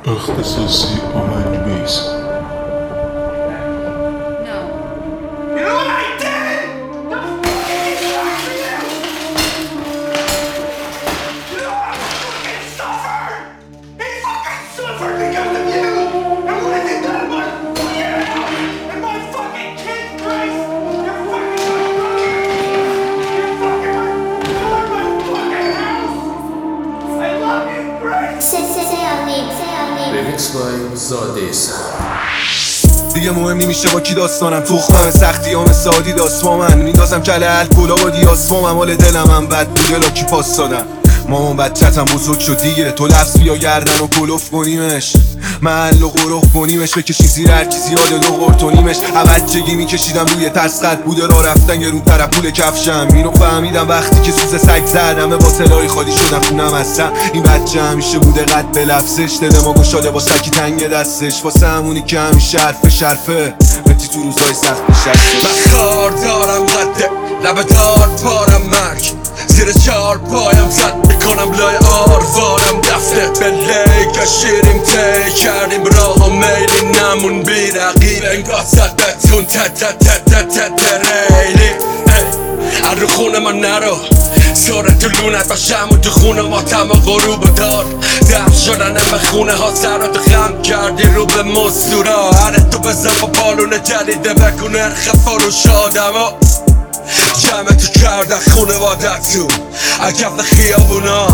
اختصاصی آمن بیس. دیگه مهم نمیشه با کی داستانم، تخمم سختیام سادی داست با من میندازم کله الکلا با دیاسپامم، حال دلم هم بد بوده لاکی پاس دادم. مامان بچتم بزرگ شد دیگه، تو لفظ بیا گردن و کلوف کنیمش، محل و غرخ کنیمش، بکشی زیر هر کی زیاده دو قرطونیمش. بچگی میکشیدم روی تسقط بوده را رفتن یه رو طرف پول کفشم، اینو فهمیدم وقتی که سوز سگ زدم با سلاحی خالی شدم خونم هستم. این بچه همیشه بوده قد به لفظش، دل ما گشاده با سکی تنگ دستش، واسه همونی که همیشه حرف شرفه بتی تو روزای سخت نشسته. من خار دارم قده لب دار پارم مرگ، زیر چار پایم زد میکنم لای آروارم دفته به لیگ شیریم تی کردیم راه و میلی نمون بی رقیب انگاه زد بتون ریلی رو خونه من نرو ساره تو لونت باشم و تو خونه ماتم و غروب دار درد شدن همه خونه ها سرات غم کردی رو به مستورا، هره تو بزن با پالون جدیده بکن ارخ فروش آدم جمع تو کردن خونه وادتون اکف خیابونا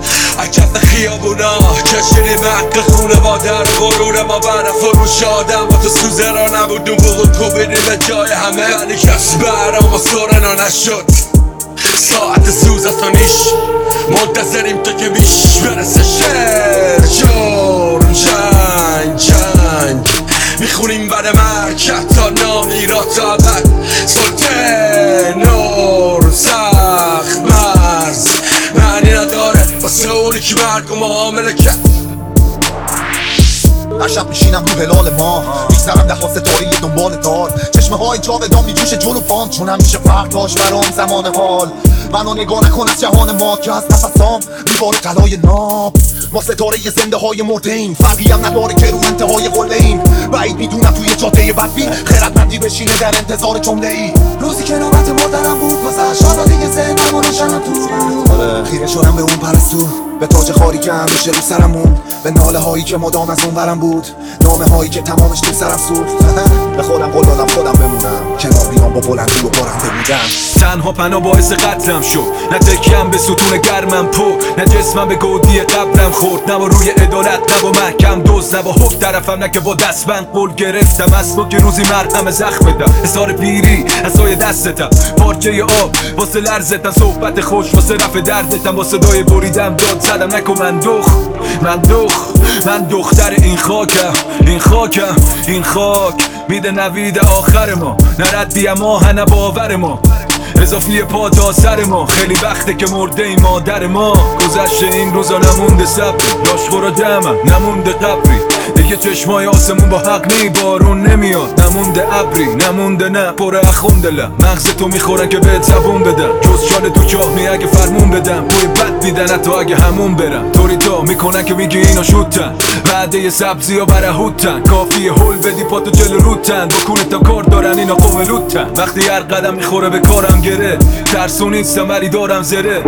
کشیدی مقل خونه وادر غرور ما بعد فروش آدم و تو سوزه را نبودون بغل کوبیدی به جای همه، ولی کس برام و سورنا نشد. ساعت سوز است و نیش منتظریم تو که بیش برسه شعر جرم جنگ میخونیم بعد مرگ حتی نامی را طاقت سلطه نور سخت مرز معنی نداره واسه اونی که مرگ و معامله کرد. هر شب میشینم رو هلال ما میگذرم ده ستاره دنبال دار، چشمه های جاودان میجوشه جلو پام چون همیشه فرق داشت برام زمان حال. منو نگاه نکن از جهان ما که از نفسام میباره طلای ناب، ما ستاره زنده های مرده ایم، فرقی هم نداره که رو انتهای قله ایم. بعید میدونم توی جاده بدبین خردمندی بشینه در انتظار جمله ای. روزی که نوبت مردنم بود واسه شادی ذهنم و روشنم تو خیره شدم به اون پرستو، به تاج خاری که همیشه رو سرم موند، به ناله هایی که مدام از اون ورم بود، نامه هایی که تمامش تو سرم سوخت. به خودم قول دادم خودم بمونم، کنار بیام با بلندی و برنده بودم. تنها پناه باعث قتلم شد، نه تکیم به ستون گرمم پو، نه جسمم به گودی قبرم خورد، نه با روی عدالت نه با محکم دوز، نه با حق طرفم نه که با دستبند قول گرفتم از تو که روزی مرهم زخم بدم. حصار پیری عصای دستتم، پارچه آب واسه لرزتم، صحبت خوش واسه رفع دردتم، با صدای بریدم داد زدم نکن من دختر این خاک میده نوید آخر ما، نردی اما نه باور ما، اضافی پا سر ما، خیلی وقته که مرده این مادر ما. گذشته این روزا نمونده صبری، داشخورا دمم نمونده قبری، دیگه چشمای آسمون با حق نی بارون نمیاد، نمونده ابری نمونده نه پر اخونده لم، مغز تو میخورن که بهت زبون بدم، جز شال تو چاه می اگه فرمون بدم، بوی بد میدن حتی اگه همون برم، طوری تا میکنن که میگی اینا شوتن، وعده سبزی ها برهوتن، کافیه هول بدی پاتو جلو روتن، بکنه تا کار دارن اینا قوم لوتن، وقتی هر قدم میخوره به کارم گره، ترسون نیستم ولی دارم زره.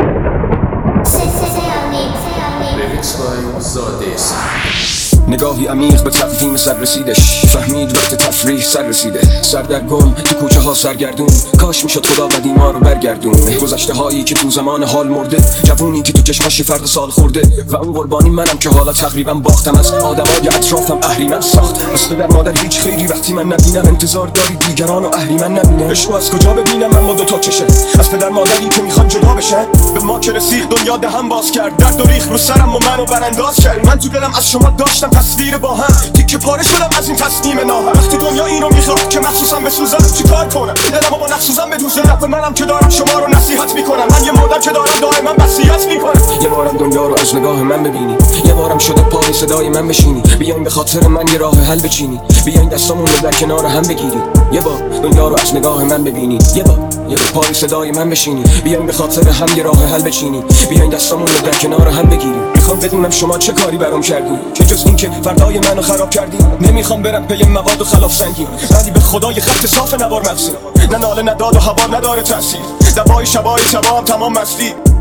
نگاهی عمیق به تقویم سر رسیدش، فهمید وقت تفریح سر رسیده، سردرگم تو کوچه ها سرگردون، کاش میشد خدا قدیما رو برگردون، گذشته هایی که تو زمان حال مرده، جوونی که تو چشمش فرد سال خورده، و اون قربانی منم که حالا تقریبا باختم، از آدمای اطرافم اهریمن ساخت، از پدر مادر هیچ خیری وقتی من نبینم، انتظار داری دیگران و اهریمن نبینه، عشقو از کجا ببینم من با دوتا چشه، از پدر مادری که میخوان جدا بشن، به ما که رسید دنیا دهن باز کرد، درد و ریخ رو سرم و منو برانداز کرد، من تو دلم از شما داشتم تصویر با هم، تیکه پاره شدم از این تصمیم ناهم، وقتی دنیا اینو میخواد که مخصوصم بسوزم چیکار کنم، دلمو با نخسوزم بدوزه، رفت منم که دارم شما رو نصیحت میکنم، من یه مردم که دارم دائما وصیت میکنم، یه بارم دنیا رو از نگاه من ببینی، یه بارم شده پای صدای من بشینی، بیاین به خاطر من یه راه حل بچینی، بیاین دستامون رو در کنار هم بگیری، یه بار دنیا رو از نگاه من ببینی، یه بار یه پای صدای من بشینی، بیاین به خاطر هم یه راه حل بچینی، بیاین دستامون رو در کنار هم بگیریم. میخوام بدونم شما چه کاری برام کردین که جز این که فردای منو خراب کردین. نمیخوام برم پی مواد و خلاف سنگین، ولی به خدا یه خط صاف نوار مغزی، نه ناله نداد و هوار نداره تاثیر، دبای شبای شبام تمام مستی.